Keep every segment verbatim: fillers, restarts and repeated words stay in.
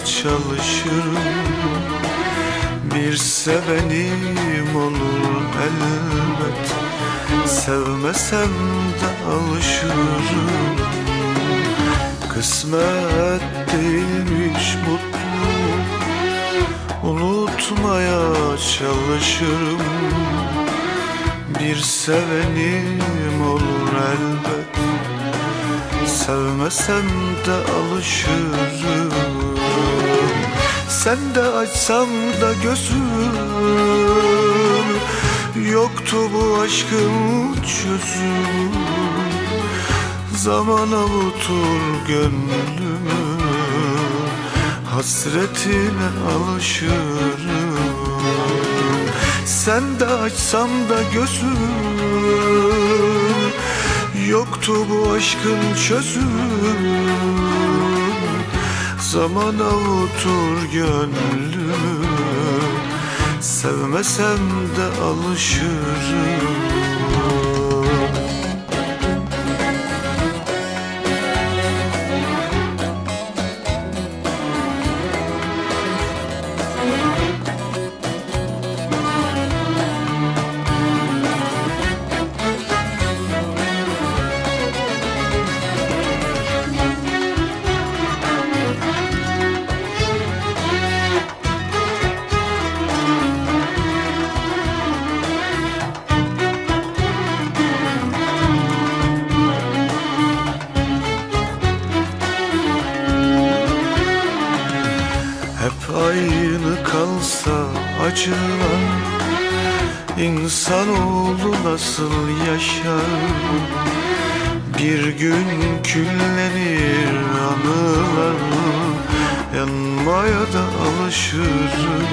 çalışırım. Bir sevenim olur elbet, sevmesem de alışırım. Kısmet değilmiş mutluluk, unutmaya çalışırım. Bir sevenim olur elbet, sevmesem de alışırım. Sen de açsam da gözüm, yoktu bu aşkın çözüm. Zaman avutur gönlümü, hasretine alışırım. Sen de açsam da gözüm, yoktu bu aşkın çözüm. Zaman avutur gönlümü, sevmesem de alışırım. Hep aynı kalsa acılar, İnsanoğlu nasıl yaşar? Bir gün küllenir anılar, yanmaya da alışırım.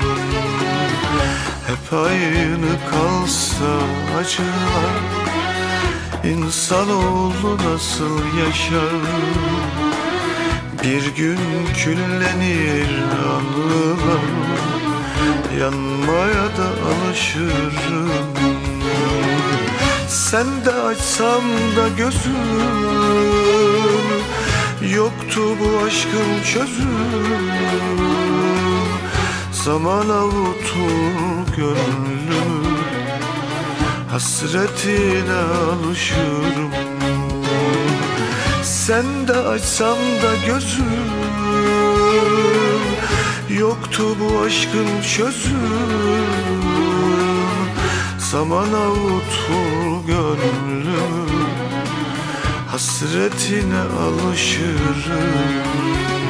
Hep aynı kalsa acılar, İnsanoğlu nasıl yaşar? Bir gün küllenir anılar, yanmaya da alışırım. Sen de açsam da gözüm, yoktu bu aşkın çözüm. Zaman avutur gönlümü, hasretine alışırım. Sen de açsam da gözüm, yoktu bu aşkın çözüm. Zaman avutur gönlümü, hasretine alışırım.